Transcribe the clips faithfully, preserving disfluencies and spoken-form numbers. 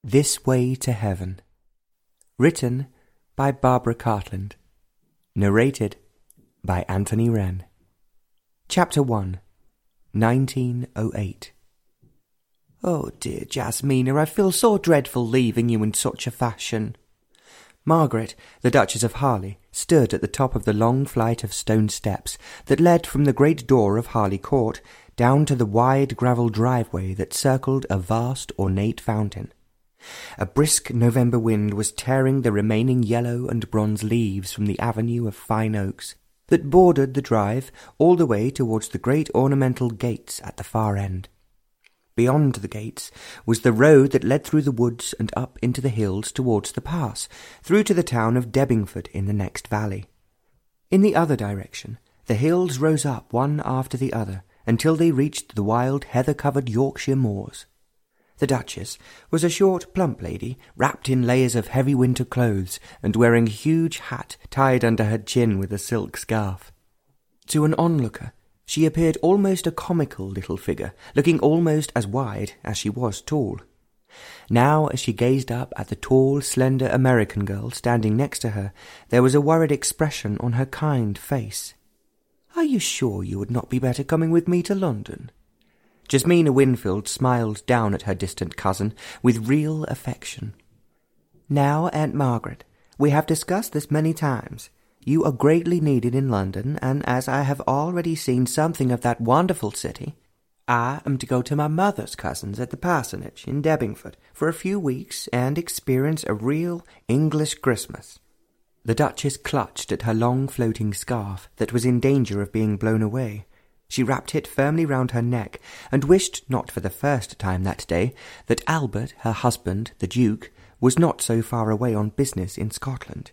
This Way to Heaven. Written by Barbara Cartland. Narrated by Anthony Wren. Chapter one. nineteen oh eight. Oh dear, Jasmina, I feel so dreadful leaving you in such a fashion. Margaret, the Duchess of Harley, stood at the top of the long flight of stone steps that led from the great door of Harley Court down to the wide gravel driveway that circled a vast ornate fountain. A brisk November wind was tearing the remaining yellow and bronze leaves from the avenue of fine oaks that bordered the drive all the way towards the great ornamental gates at the far end. Beyond the gates was the road that led through the woods and up into the hills towards the pass, through to the town of Debingford in the next valley. In the other direction, the hills rose up one after the other until they reached the wild heather-covered Yorkshire moors. The Duchess was a short, plump lady, wrapped in layers of heavy winter clothes, and wearing a huge hat tied under her chin with a silk scarf. To an onlooker, she appeared almost a comical little figure, looking almost as wide as she was tall. Now, as she gazed up at the tall, slender American girl standing next to her, there was a worried expression on her kind face. "Are you sure you would not be better coming with me to London?" Jasmina Winfield smiled down at her distant cousin with real affection. "Now, Aunt Margaret, we have discussed this many times. You are greatly needed in London, and as I have already seen something of that wonderful city, I am to go to my mother's cousins at the parsonage in Debingford for a few weeks and experience a real English Christmas." The Duchess clutched at her long floating scarf that was in danger of being blown away. She wrapped it firmly round her neck, and wished, not for the first time that day, that Albert, her husband, the Duke, was not so far away on business in Scotland.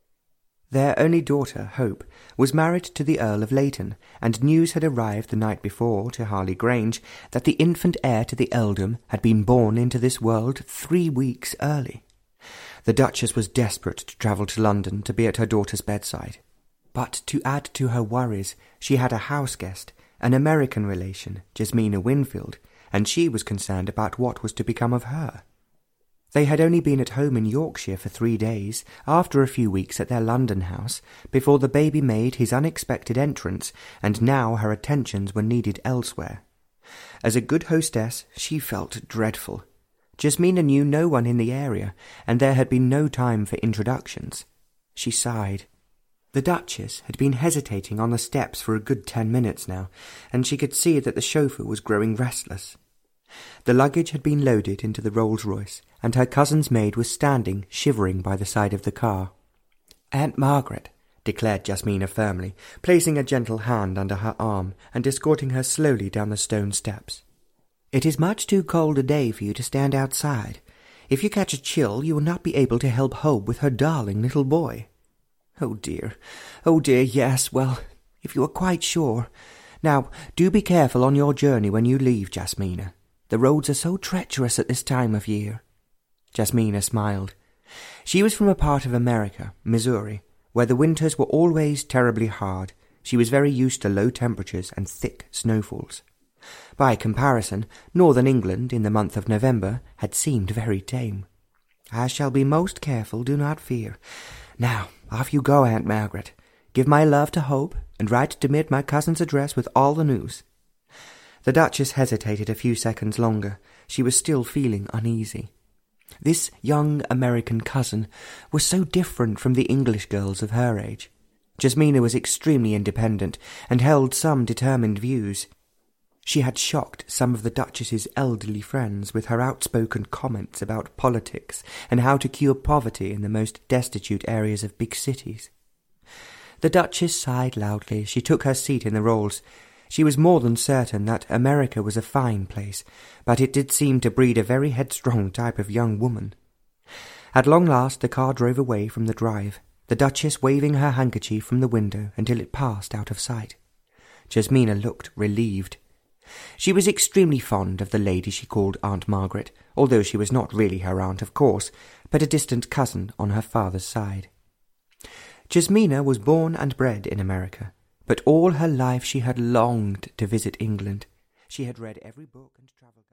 Their only daughter, Hope, was married to the Earl of Leighton, and news had arrived the night before to Harley Grange that the infant heir to the earldom had been born into this world three weeks early. The Duchess was desperate to travel to London to be at her daughter's bedside. But to add to her worries, she had a house guest, an American relation, Jasmina Winfield, and she was concerned about what was to become of her. They had only been at home in Yorkshire for three days, after a few weeks at their London house, before the baby made his unexpected entrance, and now her attentions were needed elsewhere. As a good hostess, she felt dreadful. Jasmina knew no one in the area, and there had been no time for introductions. She sighed. The Duchess had been hesitating on the steps for a good ten minutes now, and she could see that the chauffeur was growing restless. The luggage had been loaded into the Rolls-Royce, and her cousin's maid was standing, shivering by the side of the car. "Aunt Margaret," declared Jasmina firmly, placing a gentle hand under her arm and escorting her slowly down the stone steps. "It is much too cold a day for you to stand outside. If you catch a chill, you will not be able to help Hope with her darling little boy." "Oh dear, oh dear, yes, well, if you are quite sure. Now, do be careful on your journey when you leave, Jasmina. The roads are so treacherous at this time of year." Jasmina smiled. She was from a part of America, Missouri, where the winters were always terribly hard. She was very used to low temperatures and thick snowfalls. By comparison, northern England in the month of November had seemed very tame. "I shall be most careful, do not fear. Now, off you go, Aunt Margaret. Give my love to Hope, and write to me at my cousin's address with all the news." The Duchess hesitated a few seconds longer. She was still feeling uneasy. This young American cousin was so different from the English girls of her age. Jasmina was extremely independent, and held some determined views. She had shocked some of the Duchess's elderly friends with her outspoken comments about politics and how to cure poverty in the most destitute areas of big cities. The Duchess sighed loudly as she took her seat in the Rolls. She was more than certain that America was a fine place, but it did seem to breed a very headstrong type of young woman. At long last the car drove away from the drive, the Duchess waving her handkerchief from the window until it passed out of sight. Jasmina looked relieved. She was extremely fond of the lady she called Aunt Margaret, although she was not really her aunt, of course, but a distant cousin on her father's side. Jasmina was born and bred in America, but all her life she had longed to visit England. She had read every book and travelled